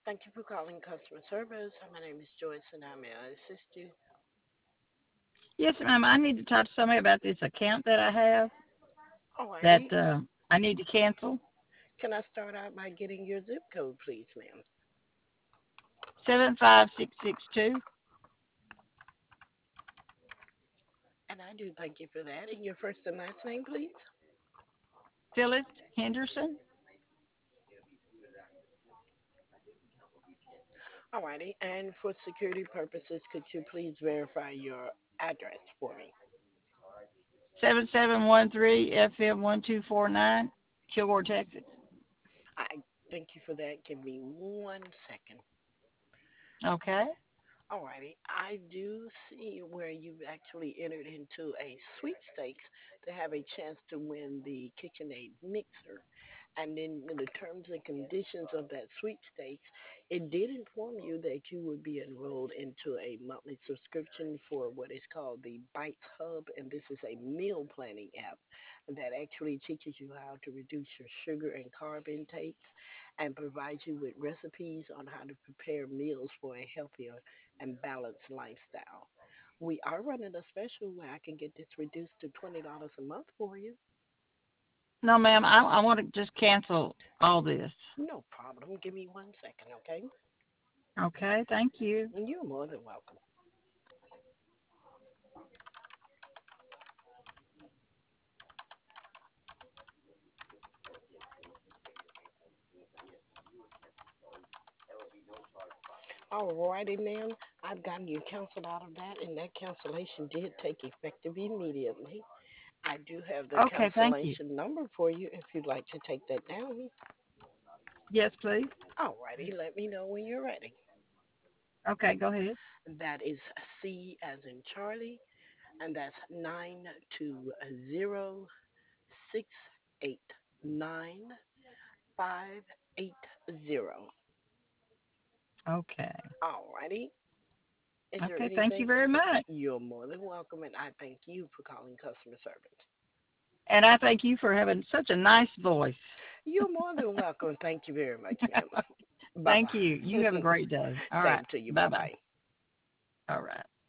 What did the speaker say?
Thank you for calling customer service. My name is Joyce, and I may I assist you. Yes, ma'am. I need to talk to somebody about this account that I have that Alrighty. I need to cancel. Can I start out by getting your zip code, please, ma'am? 75662. And I do thank you for that. And your first and last name, please? Phyllis Henderson. Alrighty. And for security purposes, could you please verify your address for me? 7713 FM 1249, Kilgore, Texas. I thank you for that. Give me 1 second. Okay. Alrighty, I do see where you've actually entered into a sweepstakes to have a chance to win the KitchenAid mixer. And then in the terms and conditions of that sweepstakes, it did inform you that you would be enrolled into a monthly subscription for what is called the Bites Hub, and this is a meal planning app that actually teaches you how to reduce your sugar and carb intake and provides you with recipes on how to prepare meals for a healthier and balanced lifestyle. We are running a special where I can get this reduced to $20 a month for you. No, ma'am. I want to just cancel all this. No problem. Give me 1 second, okay? Okay. Thank you. You're more than welcome. Alrighty, ma'am. I've gotten you canceled out of that, and that cancellation did take effective immediately. I do have the Okay. Thank you. cancellation number for you if you'd like to take that down. Yes, please. Alrighty, let me know when you're ready. Okay. Go ahead. That is C as in Charlie, and that's 920-689-580. Okay. Alrighty. Is there Okay. Thank you anything? very much. You're more than welcome, and I thank you for calling customer service. And I thank you for having such a nice voice. You're more than welcome. Thank you very much, ma'am. Bye Thank you. You bye. have a great day. All right. Same to you. Bye Bye bye. bye. All right.